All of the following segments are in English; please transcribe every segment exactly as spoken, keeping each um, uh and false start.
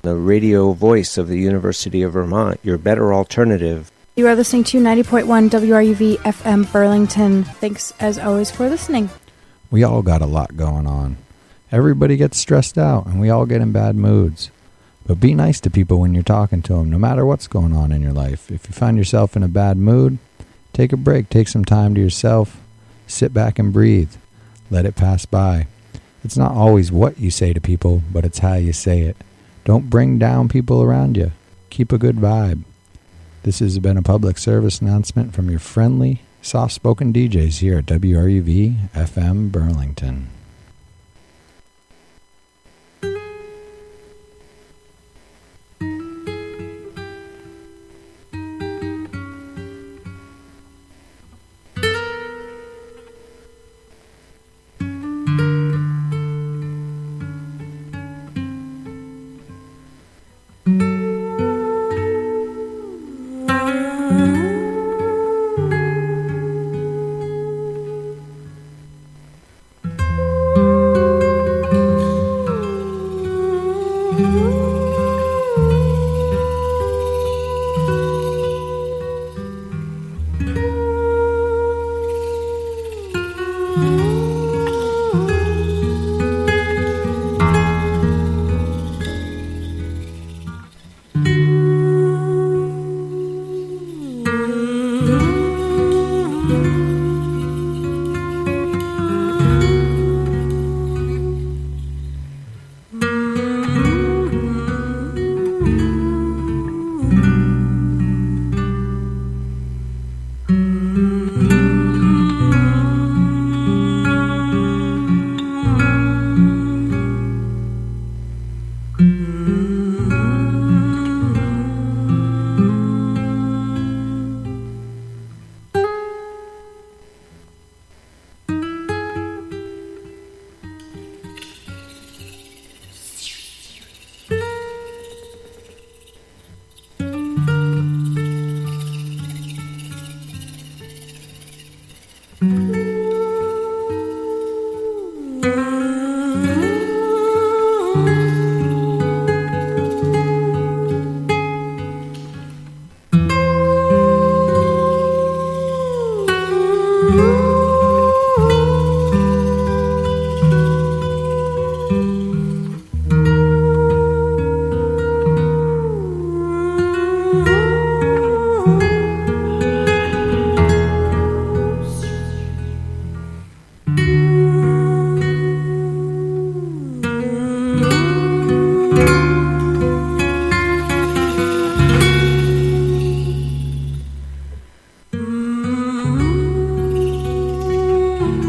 the radio voice of the University of Vermont, your better alternative. You are listening to ninety point one W R U V F M Burlington. Thanks, as always, for listening. We all got a lot going on. Everybody gets stressed out, and we all get in bad moods. But be nice to people when you're talking to them, no matter what's going on in your life. If you find yourself in a bad mood, take a break, take some time to yourself, sit back and breathe. Let it pass by. It's not always what you say to people, but it's how you say it. Don't bring down people around you. Keep a good vibe. This has been a public service announcement from your friendly, soft-spoken D Js here at W R U V F M Burlington.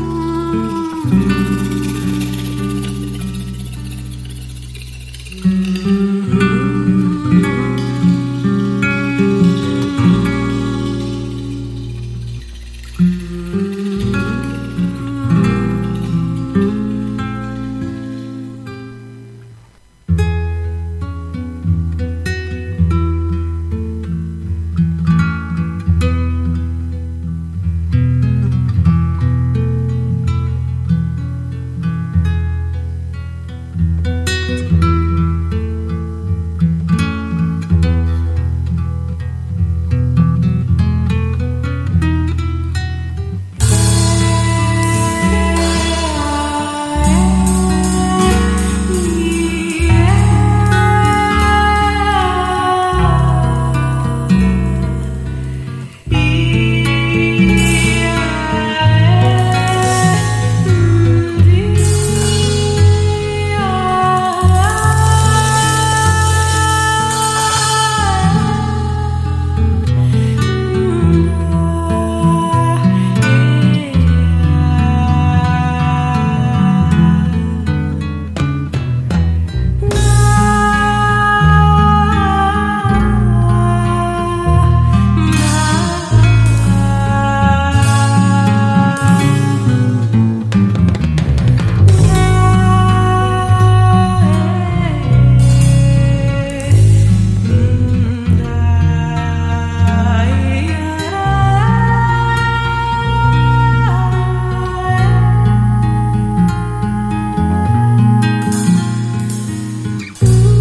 Mm-hmm.